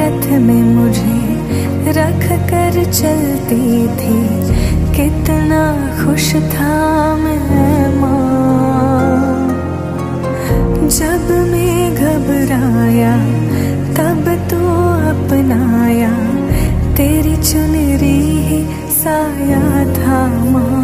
हाथ में मुझे रख कर चलती थी, कितना खुश था मैं माँ। जब मैं घबराया तब तो अपनाया, तेरी चुनरी ही साया था माँ।